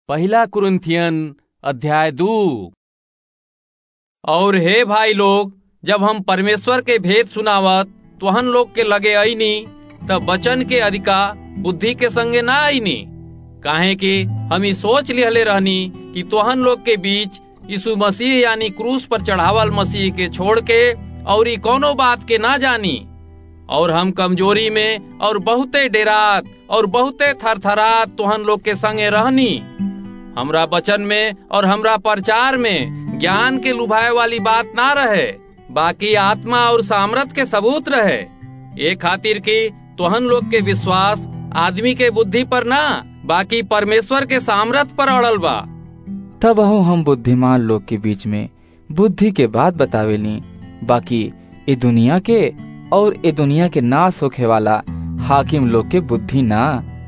पहला कुरिन्थियन अध्याय 2। और हे भाई लोग, जब हम परमेश्वर के भेद सुनावत तुहन लोग के लगे आईनी, तब वचन के अधिकार बुद्धि के संगे ना आईनी। काहे कि हम सोच लिहले रहनी कि तुहन लोग के बीच यीशु मसीह यानी क्रूस पर चढ़ावल मसीह के छोड़ के और कोनो बात के ना जानी। और हम कमजोरी में और बहुते डेरात और बहुते थरथरात तुहन लोग के संगे रहनी। हमरा वचन में और हमरा प्रचार में ज्ञान के लुभाए वाली बात ना रहे, बाकी आत्मा और सामर्थ के सबूत रहे। ये खातिर कि तुहन लोग के विश्वास आदमी के बुद्धि पर ना, बाकी परमेश्वर के सामर्थ पर अड़ल बा। तब हम बुद्धिमान लोग के बीच में बुद्धि के बात बतावेली, बाकी ये दुनिया के और ये दुनिया के नाश होखे वाला हाकिम लोग के बुद्धि ना,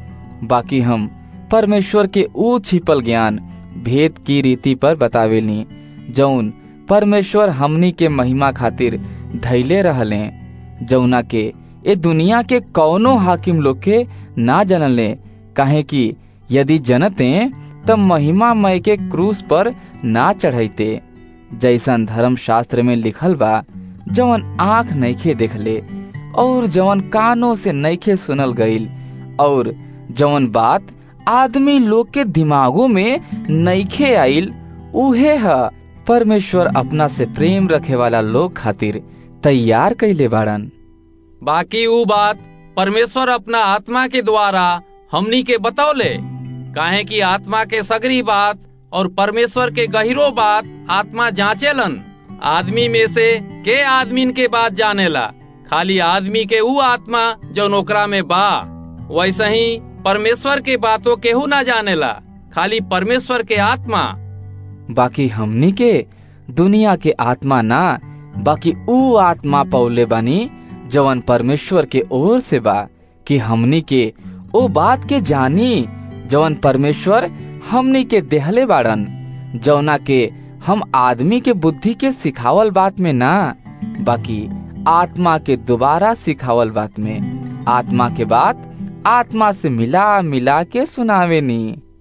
बाकी हम परमेश्वर के ऊ छिपल ज्ञान भेद की रीति पर बतावेली, जौन परमेश्वर हमनी के महिमा खातिर धैले रहले, जौना के ये दुनिया के कौनो हाकिम लोग के ना जनले। काहे कि यदि जनते तब महिमामय के क्रूस पर ना चढ़ाइते, जैसन धर्म शास्त्र में लिखल बा, जवन आँख नइखे देखले और जवन कानों से नइखे सुनल गईल और जवन बात आदमी लोग के दिमागों में नइखे आइल, उहे है परमेश्वर अपना से प्रेम रखे वाला लोग खातिर तैयार कइले बाड़न। बाकी ऊ बात परमेश्वर अपना आत्मा के द्वारा हमनी के बतौले। काहे कि आत्मा के सगरी बात और परमेश्वर के गहिरो बात आत्मा जांचेलन। आदमी में से के आदमीन के बात जानेला, खाली आदमी के ऊ आत्मा जो ओकरा में बा। वैसे ही परमेश्वर के बातों केहू ना जानेला, खाली परमेश्वर के आत्मा। बाकी हमनी के दुनिया के आत्मा ना, बाकी ऊ आत्मा पौले बानी जवन परमेश्वर के ओर से बा, कि हमनी के ओ बात के जानी जवन परमेश्वर हमनी के देहले बाड़न, जौना के हम आदमी के बुद्धि के सिखावल बात में ना, बाकी आत्मा के दोबारा सिखावल बात में आत्मा के बात आत्मा से मिला मिला के सुनावे नी।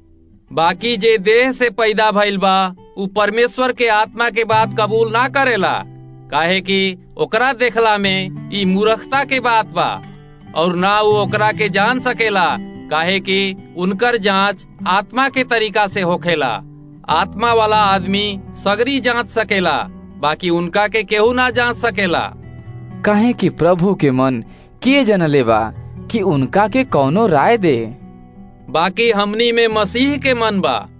बाकी जे देह से पैदा भइल बा उ परमेश्वर के आत्मा के बात कबूल ना करेला, काहे कि ओकरा देखला में ई मूर्खता के बात बा, और ना वो ओकरा के जान सकेला, काहे कि उनकर जांच आत्मा के तरीका से होखेला। आत्मा वाला आदमी सगरी जांच सकेला, बाकी उनका के केहू ना जांच सकेला। काहे कि प्रभु के मन के जनले बा कि उनका के कौनो राय दे। बाकी हमनी में मसीह के मन बा,